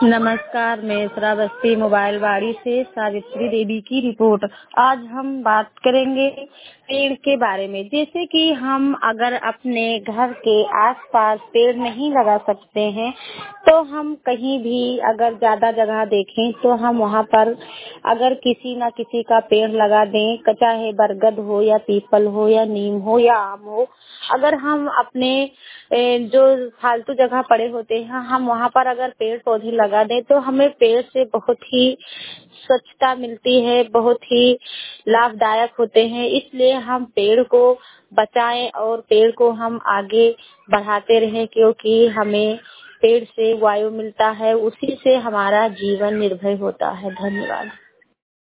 नमस्कार, मैं श्रावस्ती मोबाइल वाड़ी से सावित्री देवी की रिपोर्ट। आज हम बात करेंगे पेड़ के बारे में। जैसे कि हम अगर अपने घर के आसपास पेड़ नहीं लगा सकते हैं तो हम कहीं भी अगर ज्यादा जगह देखें तो हम वहाँ पर अगर किसी न किसी का पेड़ लगा दें, चाहे बरगद हो या पीपल हो या नीम हो या आम हो। अगर हम अपने जो फालतू जगह पड़े होते हैं हम वहाँ पर अगर पेड़ पौधे लगा दें तो हमें पेड़ से बहुत ही स्वच्छता मिलती है, बहुत ही लाभदायक होते हैं। इसलिए हम पेड़ को बचाएं और पेड़ को हम आगे बढ़ाते रहें, क्योंकि हमें पेड़ से वायु मिलता है, उसी से हमारा जीवन निर्भर होता है। धन्यवाद।